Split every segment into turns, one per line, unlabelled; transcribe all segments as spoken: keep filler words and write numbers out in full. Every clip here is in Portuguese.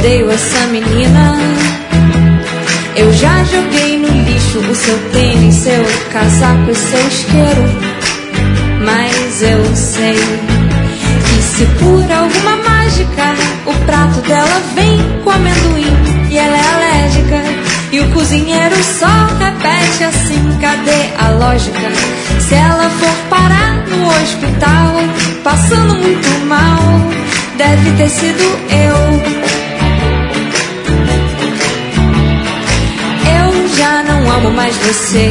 odeio essa menina. Eu já joguei no lixo o seu tênis, seu casaco e seu isqueiro. Mas eu sei que se por alguma mágica o prato dela vem com amendoim e ela é alérgica, e o cozinheiro só repete assim, cadê a lógica? Se ela for parar no hospital, passando muito mal, deve ter sido eu. Eu já não amo mais você,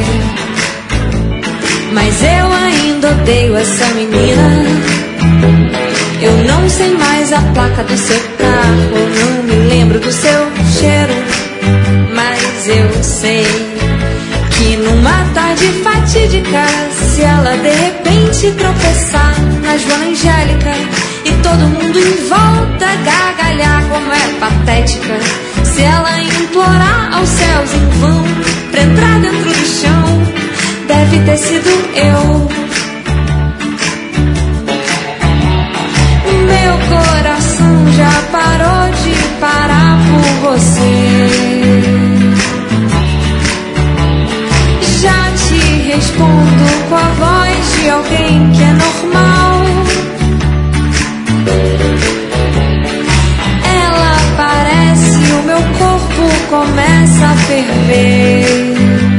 mas eu ainda odeio essa menina. Eu não sei mais a placa do seu carro, não me lembro do seu cheiro, mas eu sei que numa tarde fatídica, se ela de repente tropeçar na Joana Angélica e todo mundo em volta gargalhar como é patética, se ela implorar aos céus em vão pra entrar dentro do chão, deve ter sido eu. Meu coração já parou de parar por você. Já te respondo com a voz de alguém que é normal. Ela aparece, o meu corpo começa a ferver,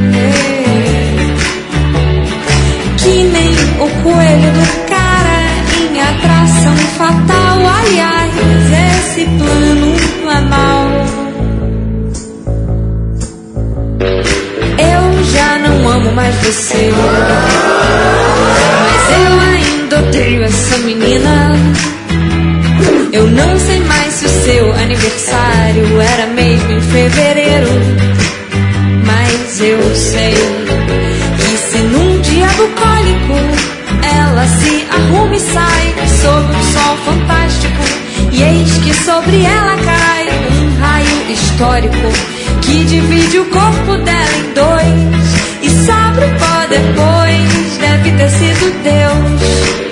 que nem o coelho do cara em atração fatal. Aliás, esse plano não é mau. Eu já não amo mais você, mas eu ainda odeio essa menina. Eu não sei mais se o seu aniversário era mesmo em fevereiro, mas eu sei que se num dia bucólico ela se arruma e sai sob um sol fantástico, e eis que sobre ela cai um raio histórico que divide o corpo dela em dois e sobra o pó depois. Deve ter sido Deus.